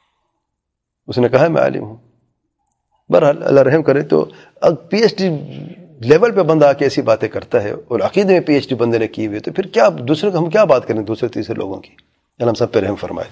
اس نے کہا میں عالم ہوں. بہرحال اللہ رحم کرے. تو اب PhD لیول پہ بندہ آ کے ایسی باتیں کرتا ہے اور عقیدے میں PhD بندے نے کی ہوئی، تو پھر کیا دوسرے کو ہم کیا بات کریں دوسرے تیسرے لوگوں کی؟ اللہ ہم سب پہ رحم فرمائے.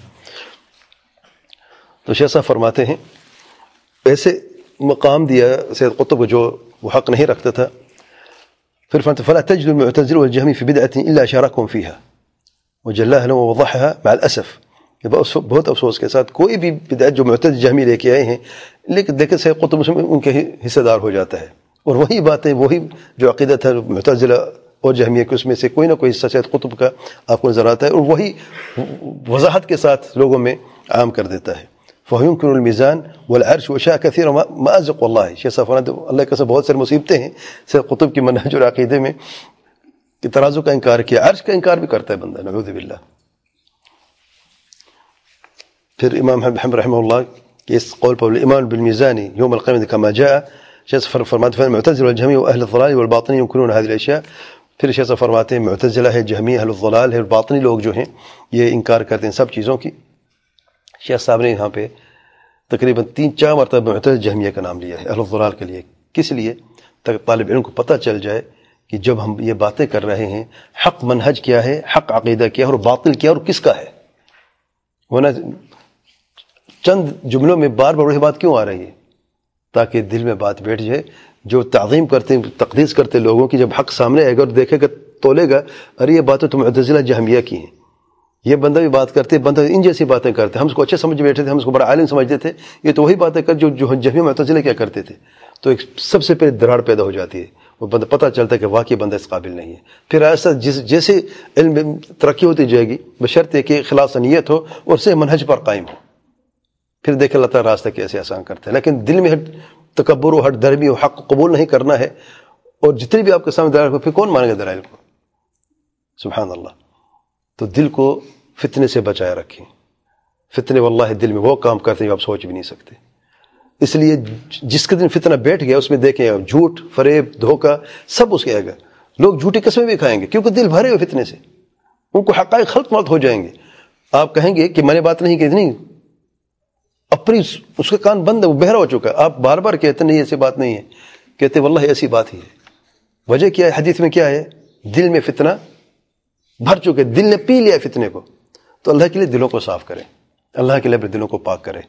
تو شیخ صاحب فرماتے ہیں ایسے مقام دیا سید قطب کو جو وہ حق نہیں رکھتا تھا. پھر فرماتے فلا تجد المعتزلة والجهمي في بدعة إلا شاركهم فيها وجلاها لهم ووضحها مع الأسف. بہت افسوس کے ساتھ کوئی بھی بدعت جو معتزلہ جہمی لے کے آئے ہیں، لیکن سید قطب ان کے حصہ دار ہو جاتا ہے. اور وہی باتیں، وہی جو عقیدہ تھا معتزلہ اور جہمیہ کے اس میں سے کوئی نہ کوئی حصہ سید قطب کا آپ کو نظر آتا ہے، اور وہی وضاحت کے ساتھ لوگوں میں عام کر دیتا ہے. فَيُنْكِرُ الْمِيزَانَ وَالْعَرْشُ وَأَشْيَاء كَثِيرًا مَأَزِقُ اللَّهِ. شیخ صاحب فرماتے ہیں اللہ کے قسم بہت ساری مصیبتیں ہیں سید قطب کی منہج اور عقیدے میں کہ ترازو کا انکار کیا، عرش کا انکار بھی کرتا ہے بندہ، نعوذ باللہ. پھر امام حنبل رحمہ اللہ کہ اس قول پر الایمان بالمیزان یوم القیامة كما جاء. شیخ صاحب فرماتے ہیں المعتزلة والجہمیہ واہل الضلال والباطنی ينکرون هذه الاشیاء. پھر شیخ صاحب فرماتے ہیں معتزلہ ہے، جہمیہ، اہل الضلال ہے، اور باطنی لوگ جو ہیں یہ انکار کرتے ہیں سب چیزوں کی. شیخ صاحب نے یہاں پہ تقریباً 3-4 مرتبہ معتزلہ جہمیہ کا نام لیا ہے اہل الضلال کے لیے. کس لیے؟ تاکہ طالب علم کو پتہ چل جائے کہ جب ہم یہ باتیں کر رہے ہیں حق منہج کیا ہے، حق عقیدہ کیا ہے، اور باطل کیا اور کس کا ہے. ورنہ چند جملوں میں بار بار وہی بات کیوں آ رہی ہے؟ تاکہ دل میں بات بیٹھ جائے. جو تعظیم کرتے ہیں، تقدیس کرتے لوگوں کی، جب حق سامنے آئے گا اور دیکھے گا، تولے گا، ارے یہ باتیں تو معتزلہ جہمیہ کی ہیں. یہ بندہ بھی بات کرتے، بندہ ان جیسی باتیں کرتے، ہم اس کو اچھا سمجھ بیٹھے تھے، ہم اس کو بڑا عالم سمجھتے تھے، یہ تو وہی باتیں کر جو جہمیہ معتزلہ کیا کرتے تھے. تو ایک سب سے پہلے دراڑ پیدا ہو جاتی ہے، وہ بندہ پتہ چلتا ہے کہ واقعی بندہ اس قابل نہیں ہے. پھر ایسا جیسے علم میں ترقی ہوتی جائے گی بشرطے کہ خلاص نیت ہو اور سے منہج پر قائم ہو، پھر دیکھ اللہ تعالیٰ راستہ کیسے آسان کرتا ہے. لیکن دل میں تکبر و ہٹ درمی و حق قبول نہیں کرنا ہے، اور جتنے بھی آپ کے سامنے دلائل کو، پھر کون مانے گا دلائل کو؟ سبحان اللہ. تو دل کو فتنے سے بچائے رکھیں. فتنے واللہ دل میں وہ کام کرتے ہیں جو آپ سوچ بھی نہیں سکتے. اس لیے جس کے دن فتنہ بیٹھ گیا اس میں دیکھیں آپ جھوٹ، فریب، دھوکہ سب اس کے آئے گا. لوگ جھوٹی قسمیں بھی کھائیں گے کیونکہ دل بھرے ہوئے فتنے سے، ان کو حقائق خلق ملت ہو جائیں گے. آپ کہیں گے کہ میں نے بات نہیں کی، نہیں، اپنی اس کا کان بند ہے، وہ بہرا ہو چکا ہے. آپ بار بار کہتے نہیں ایسی بات نہیں ہے، کہتے واللہ ایسی بات ہی ہے. وجہ کیا ہے؟ حدیث میں کیا ہے؟ دل میں فتنہ بھر چکے، دل نے پی لیا فتنے کو. تو اللہ کے لیے دلوں کو صاف کریں، اللہ کے لیے اپنے دلوں کو پاک کریں.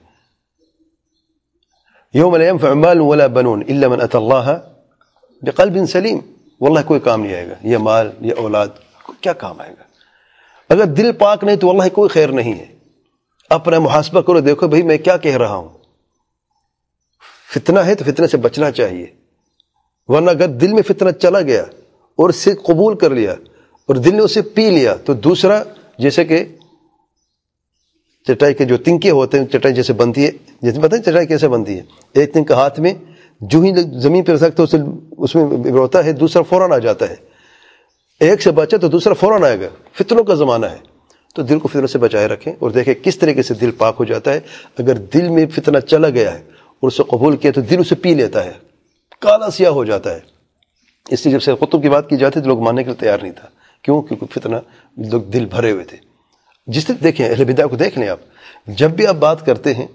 یوم لا ينفع مال ولا بنون الا من اتى الله بقلب سلیم. واللہ کوئی کام نہیں آئے گا، یہ مال، یہ اولاد کیا کام آئے گا اگر دل پاک نہیں؟ تو واللہ کوئی خیر نہیں ہے. اپنا محاسبہ کرو، دیکھو بھئی میں کیا کہہ رہا ہوں. فتنہ ہے تو فتنہ سے بچنا چاہیے، ورنہ اگر دل میں فتنہ چلا گیا اور اسے قبول کر لیا اور دل نے اسے پی لیا تو دوسرا، جیسے کہ چٹائی کے جو تنکے ہوتے ہیں، چٹائی جیسے بنتی ہے، جیسے پتہ ہے چٹائی کیسے بنتی ہے؟ ایک تنکا ہاتھ میں جو ہی زمین پہ رکھتے اس میں ہوتا ہے، دوسرا فوراً آ جاتا ہے. ایک سے بچا تو دوسرا فوراً آئے گا. فتنوں کا زمانہ ہے، تو دل کو فتنوں سے بچائے رکھیں اور دیکھیں کس طریقے سے دل پاک ہو جاتا ہے. اگر دل میں فتنہ چلا گیا ہے اور اسے قبول کیا تو دل اسے پی لیتا ہے، کالا سیاہ ہو جاتا ہے. اس لیے جب سید قطب کی بات کی جاتی تو لوگ ماننے کے لیے تیار نہیں تھا. کیوں؟ کیونکہ فتنہ لوگ دل بھرے ہوئے تھے. جس طرح دیکھیں اہل بدع کو دیکھ لیں آپ، جب بھی آپ بات کرتے ہیں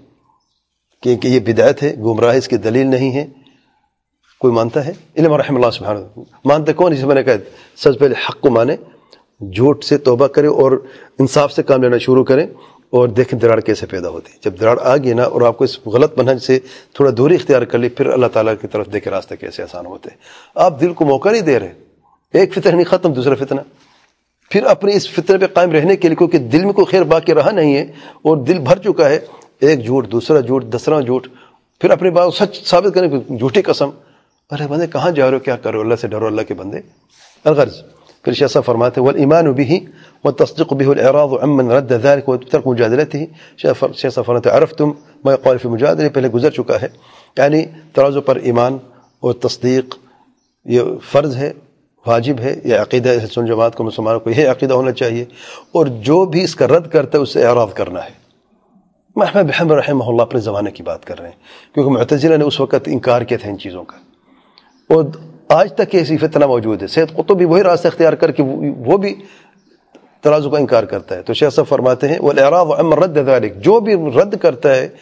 کہ یہ بدعت ہے، گمراہ، اس کی دلیل نہیں ہے، کوئی مانتا ہے؟ علم رحم اللہ سبحانہ. مانتے کون؟ جسے میں نے کہا سب سے پہلے حق کو مانے، جھوٹ سے توبہ کرے اور انصاف سے کام لینا شروع کریں، اور دیکھیں دراڑ کیسے پیدا ہوتی ہے. جب دراڑ آ گئی نا اور آپ کو اس غلط منہج سے تھوڑا دوری اختیار کر لی، پھر اللہ تعالیٰ کی طرف دیکھے راستہ کیسے آسان ہوتے ہیں. آپ دل کو موقع نہیں دے رہے. ایک فتنہ نہیں ختم، دوسرا فتنہ. پھر اپنے اس فتنے پہ قائم رہنے کے لیے، کیونکہ دل میں کوئی خیر باقی رہا نہیں ہے اور دل بھر چکا ہے، ایک جھوٹ، دوسرا جھوٹ، 10واں جھوٹ، پھر اپنی بات سچ ثابت کرنے کی جھوٹی قسم. ارے بندے کہاں جا رہے ہو، کیا کر رہے ہو؟ اللہ سے ڈرو، اللہ کے بندے. الغرض پھر شیخ صاحب فرماتے ہیں والایمان به والتصدیق به الاعراض عمن رد ذلك وترك مجادلته. شیخ صاحب فرماتے ہیں عرفتم ما يقال في مجادله، پہلے گزر چکا ہے. یعنی ترازو پر ایمان اور تصدیق یہ فرض ہے، واجب ہے. یہ عقیدہ اہل سنت جماعت کو، مسلمانوں کو یہ عقیدہ ہونا چاہیے. اور جو بھی اس کا رد کرتا ہے اس سے اعراض کرنا ہے. احمد بن حنبل رحمہ اللہ اپنے زمانے کی بات کر رہے ہیں، کیونکہ معتزلہ نے اس وقت انکار کیا تھا ان چیزوں کا، اور آج تک ایسی فتنہ موجود ہے. سید قطب بھی وہی راستہ اختیار کر کے وہ بھی ترازو کا انکار کرتا ہے. تو شیخ صاحب فرماتے ہیں والاعراض عمن رد ذلك، جو بھی رد کرتا ہے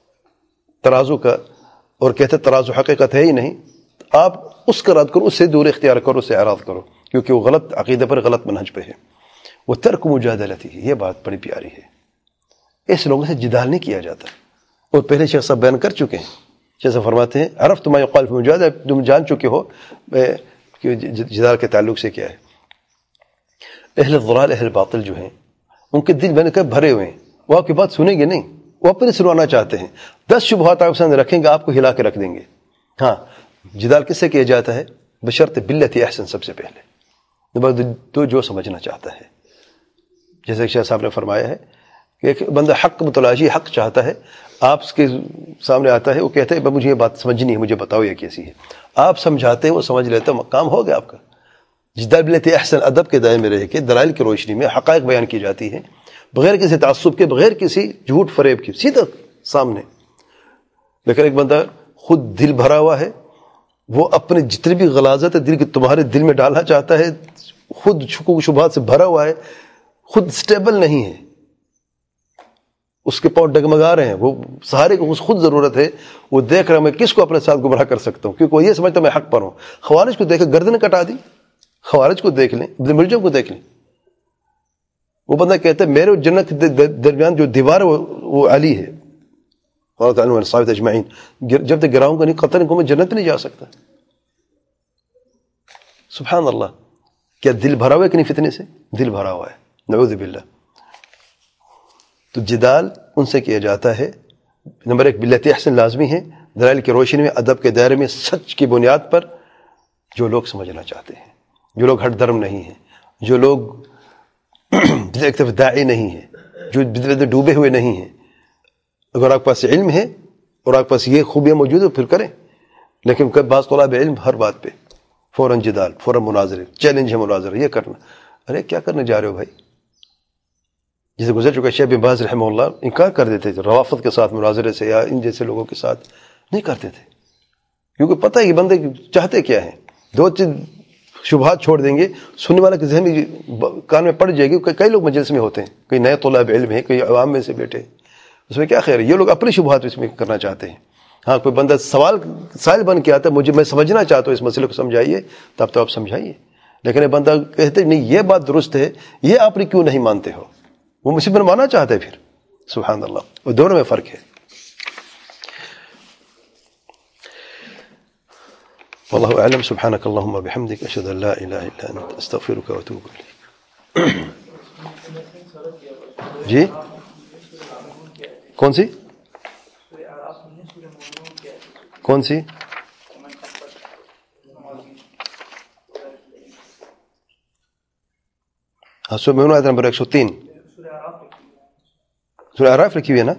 ترازو کا اور کہتے ترازو حقیقت ہے ہی نہیں، آپ اس کا رد کرو، اس سے دور اختیار کرو، اس سے اعراض کرو، کیونکہ وہ غلط عقیدہ پر، غلط منہج پہ ہے. وہ ترک مجادلتی، یہ بات بڑی پیاری ہے. اس لوگوں سے جدال نہیں کیا جاتا، اور پہلے شیخ صاحب بیان کر چکے ہیں. شیخ صاحب فرماتے ہیں عرفت ما یقال فی مجادلہ، تم جان چکے ہو کہ جدال کے تعلق سے کیا ہے. اہل ضلال، اہل باطل جو ہیں، ان کے دل میں نے کہا بھرے ہوئے ہیں، وہ آپ کی بات سنیں گے نہیں، وہ اپنے سنوانا چاہتے ہیں. 10 شبہات آپ سامنے رکھیں گے، آپ کو ہلا کے رکھ دیں گے. ہاں، جدال کس سے کیا جاتا ہے؟ بشرط باللتی احسن. سب سے پہلے نمبر دو جو سمجھنا چاہتا ہے، جیسے شیخ صاحب نے فرمایا ہے کہ ایک بندہ حق متلاشی حق چاہتا ہے، آپ اس کے سامنے آتا ہے، وہ کہتا ہے مجھے یہ بات سمجھنی ہے، مجھے بتاؤ یہ کیسی ہے، آپ سمجھاتے ہیں، وہ سمجھ لیتا ہے، کام ہو گیا آپ کا۔ جدال باللتی احسن ادب کے دائرے میں رہ کے دلائل کی روشنی میں حقائق بیان کی جاتی ہیں، بغیر کسی تعصب کے، بغیر کسی جھوٹ فریب کے، سیدھا سامنے۔ لیکن ایک بندہ خود دل بھرا ہوا ہے، وہ اپنے جتنی بھی غلاظت ہے دل کی تمہارے دل میں ڈالنا چاہتا ہے، خود شکوک و شبہات سے بھرا ہوا ہے، خود سٹیبل نہیں ہے، اس کے پاؤں ڈگمگا رہے ہیں، وہ سہارے کو خود ضرورت ہے، وہ دیکھ رہا میں کس کو اپنے ساتھ گمراہ کر سکتا ہوں، کیونکہ وہ یہ سمجھتا میں حق پر ہوں۔ خوارج کو دیکھ گردن کٹا دی، خوارج کو دیکھ لیں، ابن ملجم کو دیکھ لیں، وہ بندہ کہتا ہے میرے جنت کے درمیان جو دیوار ہے وہ علی ہے، اللہ تعالیٰ صحابہ اجمعین، جب تک گراؤں گا نہیں قطر کو میں جنت نہیں جا سکتا۔ سبحان اللہ، کیا دل بھرا ہوا ہے کہ نہیں فتنے سے؟ دل بھرا ہوا ہے، نعوذ باللہ۔ تو جدال ان سے کیا جاتا ہے، نمبر ایک باللتی احسن لازمی ہے، دلائل کی روشنی میں، ادب کے دائرے میں، سچ کی بنیاد پر، جو لوگ سمجھنا چاہتے ہیں، جو لوگ ہٹ درم نہیں ہیں، جو لوگ ایک طرف داعی نہیں ہیں، جو بدعت میں ڈوبے ہوئے نہیں ہیں۔ اگر آپ کے پاس علم ہے اور آپ کے پاس یہ خوبیاں موجود ہیں پھر کریں، لیکن بعض طلاب علم ہر بات پہ فوراً جدال، فوراً مناظرے، چیلنج ہے مناظرہ، یہ کرنا، ارے کیا کرنے جا رہے ہو بھائی؟ جسے گزر چکا شیخ بن باز رحمہ اللہ انکار کر دیتے تھے روافض کے ساتھ مناظرے سے، یا ان جیسے لوگوں کے ساتھ نہیں کرتے تھے، کیونکہ پتہ ہے کہ بندے چاہتے کیا ہیں۔ دو چیز شبہات چھوڑ دیں گے، سننے والا کے ذہن میں کان میں پڑ جائے گی۔ کئی لوگ مجلس میں ہوتے ہیں، کئی نئے طلاب علم ہیں، کئی عوام میں سے بیٹھے، اس میں کیا خیر ہے؟ یہ لوگ اپنی شبہات اس میں کرنا چاہتے ہیں۔ ہاں کوئی بندہ سائل بن کے آتا ہے، مجھے میں سمجھنا چاہتا ہوں اس مسئلے کو، سمجھائیے، تب تو آپ سمجھائیے۔ لیکن یہ بندہ کہتے نہیں یہ بات درست ہے، یہ آپ نے کیوں نہیں مانتے ہو، وہ مجھ سے بنوانا چاہتا ہے پھر۔ سبحان اللہ، وہ دونوں میں فرق ہے۔ واللہ اعلم، سبحانک اللہم وبحمدک، اشہد ان لا الہ الا انت، استغفرک واتوب الیک۔ جی کون سی کون سی؟ ہاں سورہ مومنون آیت نمبر 103، سورہ اعراف لکھی ہوئی ہے نا،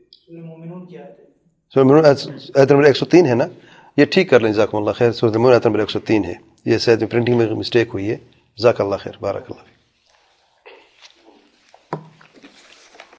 سورہ مومنون آیت نمبر 103 ہے نا، یہ ٹھیک کر لیں، جزاکم اللہ خیر۔ سورہ مومنون آیت نمبر 103 ہے، یہ شاید پرنٹنگ میں مسٹیک ہوئی ہے، جزاک اللہ خیر، بارک اللہ فیک۔